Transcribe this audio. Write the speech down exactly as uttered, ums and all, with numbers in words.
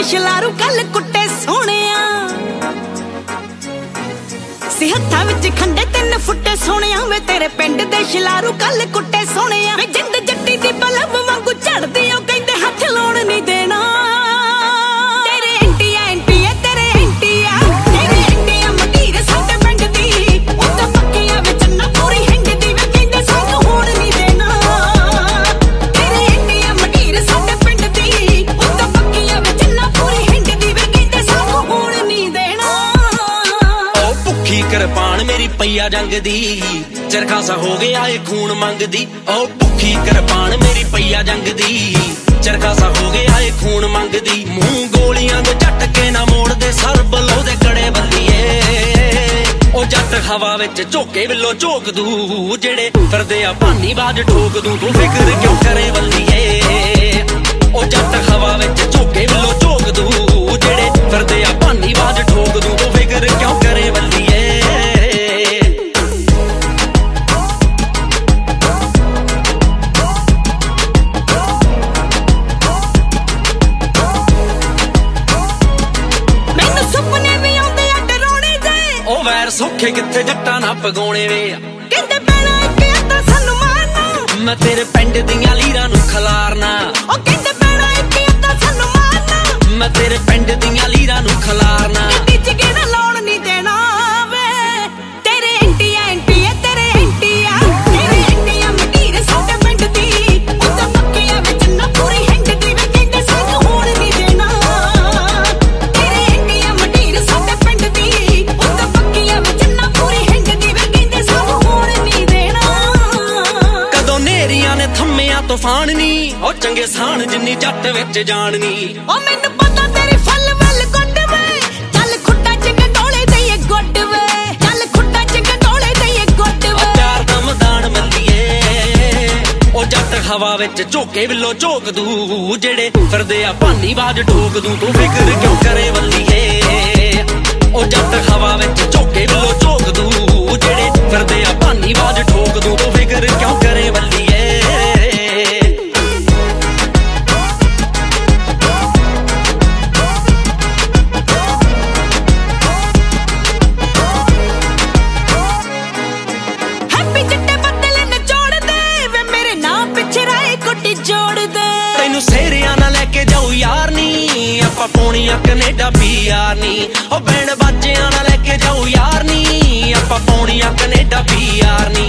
ਸ਼ਲਾਰੂ ਕੱਲ ਕੁੱਟੇ ਸੋਹਣਿਆ ਸੀ ਹੱਥਾਂ ਵਿੱਚ ਖੰਡੇ ਤਿੰਨ ਫੁੱਟੇ ਸੋਹਣਿਆ ਵੇ ਤੇਰੇ ਪਿੰਡ ਦੇ ਸ਼ਲਾਰੂ ਕੱਲ ਕੁੱਟੇ ਸੋਹਣਿਆ ਵੇ ਜਿੰਦ ਜੱਟੀ ਦੀ ਬਲਬ ਵਾਂਗੂ ਝੜਦੀ ਉਹ ਕਹਿੰਦੇ ਹੱਥ ਲਾਉਣ ਨਹੀਂ ਦੇਣਾ ਤੇਰੇ ਐਂਟੀਆ ਐਂਟੀਆ ਤੇਰੇ ਐਂਟੀਆ ਤੇਰੇ ਐਂਟੀਆ ਮਟੀਰ ਸਾਡੇ ਪਿੰਡ ਦੀ ਉਹ ਤਾਂ ਪੱਕੀਆਂ ਵਿੱਚ ਨਾ ਪੂਰੀ ਹਿੰਡਦੀ ਵੇ ਕਹਿੰਦੇ ਸਾਨੂੰ ਹੋਣ ਨਹੀਂ ਦੇਣਾ ਤੇਰੇ ਐਂਟੀਆ ਮਟੀਰ ਸਾਡੇ ਪਿੰਡ ਦੀ ਉਹ ਤਾਂ ਪੱਕੀਆਂ ਵਿੱਚ ਨਾ ਪੂਰੀ ਹਿੰਡਦੀ ਵੇ ਕਹਿੰਦੇ ਸਾਨੂੰ ਹੋਣ ਨਹੀਂ ਦੇਣਾ ਉਹ ਭੁੱਖੀ ਕਿਰਪਾਨ ਮੇਰੀ ਪਈਆ ਜੰਗ ਦੀ ਚਰਖਾਸਾ ਹੋ ਗਿਆ ਏ ਖੂਨ ਮੰਗਦੀ ਉਹ ਭੁੱਖੀ ਕਿਰਪਾਨ ਮੇਰੀ ਪਈਆ ਜੰਗ ਦੀ ਚਰਖਾਸਾ ਹੋ ਗਿਆ ਏ ਖੂਨ ਮੰਗਦੀ ਮੂੰਹ ਗੋਲੀਆਂ ਦੇ ਝਟਕੇ ਨਾ ਮੋੜਦੇ ਸਰ ਬਲੋ ਦੇ ਕੜੇ ਬੱਲੀਏ ਉਹ ਜੱਟ ਹਵਾ ਵਿੱਚ ਝੋਕੇ ਵਿੱਚੋਂ ਝੋਕ ਦੂ ਜਿਹੜੇ ਫਿਰਦੇ ਆ ਭਾਨੀ ਬਾਜ ਠੋਕ ਦੂ ਤੂੰ ਫਿਕਰ ਕਿਉਂ ਕਰੇ ਬੱਲੀਏ ਉਹ ਜੱਟ ਹਵਾ ਵਿੱਚ ਝੋਕੇ ਵਿੱਚੋਂ ਝੋਕ ਦੂ ਜਿਹੜੇ ਫਿਰਦੇ ਆ ਭਾਨੀ ਬਾਜ ਠੋਕ ਦੂ ਤੂੰ ਫਿਕਰ ਕਿਉਂ ਕਰੇ ਬੱਲੀਏ ਵੈਰ ਸੌਖੇ ਕਿੱਥੇ ਜੱਟਾਂ ਨਾ ਪਗਾਉਣੇ ਵੇ ਕਹਿੰਦੇ ਪੈਣਾ ਇੱਕ ਅੱਧਾ ਸਾਨੂੰ ਮਾਰਨਾ ਮੈਂ ਤੇਰੇ ਪਿੰਡ ਦੀਆਂ ਲੀਰਾਂ ਨੂੰ ਖਲਾਰਨਾ ਉਹ ਕਹਿੰਦੇ ਪੈਣਾ ਇੱਕ ਅੱਧਾ ਸਾਨੂੰ ਮਾਰਨਾ ਮੈਂ ਤੇਰੇ ਪਿੰਡ ਦੀਆਂ ਲੀਰਾਂ ਨੂੰ ਖਲਾਰਨਾ ਗੱਡੀ ਚ ਕਿਹੜਾ ਲਾਉਣ ਨਹੀਂ ਦੇਣਾ ਵੇ ਤੇਰੇ ਐਂਟੀਆ ਐਂਟੀਆ ਤੇਰੇ ਐਂਟੀਆ ਤੇਰੇ ਐਂਟੀਆ ਮਟੀਰ ਸਾਡੇ ਪਿੰਡ ਦੀ ਉਹ ਤਾਂ ਪੱਕੀਆਂ ਵਿੱਚ ਨਾ ਪੂਰੀ ਹਿੰਡਦੀ ਵੇ ਕਹਿੰਦੇ ਸਾਨੂੰ ਹੋਣ ਨਹੀਂ ਦੇਣਾ ਤੇਰੇ ਐਂਟੀਆ ਮਟੀਰ ਸਾਡੇ ਪਿੰਡ ਦੀ ਉਹ ਤਾਂ ਪੱਕੀਆਂ ਵਿੱਚ ਨਾ ਪੂਰੀ ਹਿੰਡਦੀ ਵੇ ਕਹਿੰਦੇ ਸਾਨੂੰ ਹੋਣ ਨਹੀਂ ਦੇਣਾ ਕਦੋਂ ਨੇਰੀਆਂ ਨੇ ਥੰਮਿਆ ਤੂਫਾਨ ਨੀ ਉਹ ਚੰਗੇ ਸਾਣ ਜਿੰਨੀ ਜੱਟ ਵਿੱਚ ਜਾਣ ਨੀ ਉਹ ਮੈਨੂੰ ਪਤਾ ਤੇਰੀ ਫੱਲ ਵੱਲ ਗੁੱਡ ਵੇ ਚੱਲ ਖੁੱਡਾ ਚ ਗੰਡੋਲੇ ਦਈਏ ਗੁੱਡ ਵੇ ਚੱਲ ਖੁੱਡਾ ਚ ਗੰਡੋਲੇ ਦਈਏ ਗੁੱਡ ਵੇ ਪਿਆਰ ਦਾ ਮੈਦਾਨ ਮੱਲੀਏ ਉਹ ਜੱਟ ਹਵਾ ਵਿੱਚ ਝੋਕੇ ਵਿੱਚੋਂ ਝੋਕ ਦੂ ਜਿਹੜੇ ਫਿਰਦੇ ਆ ਭਾਨੀ ਬਾਜ ਠੋਕ ਦੂ ਤੂੰ ਫਿਕਰ ਕਿਉਂ ਕਰੇ ਬੱਲੀਏ ਉਹ ਜੱਟ ਹਵਾ ਵਿੱਚ ਝੋਕੇ ਵਿੱਚੋਂ ਝੋਕ ਦੂ ਜਿਹੜੇ ਫਿਰਦੇ ਆ ਭਾਨੀ ਬਾਜ ਠੋਕ ਦੂ ਤੂੰ ਫਿਕਰ ਕਿਉਂ ਕਰੇ ਬੱਲੀਏ ਤੈਨੂੰ ਸੇਰਿਆਂ ਨਾਲ ਲੈ ਕੇ ਜਾਊ ਯਾਰ ਨੀ ਆਪਾਂ ਪੌਣੀਆਂ ਕੈਨੇਡਾ ਪੀਆਰ ਨੀ ਉਹ ਬੈਂਡ ਬਾਜਿਆਂ ਨਾਲ ਲੈ ਕੇ ਜਾਊ ਯਾਰ ਨੀ ਆਪਾਂ ਪੌਣੀਆਂ ਕੈਨੇਡਾ ਪੀਆਰ ਨੀ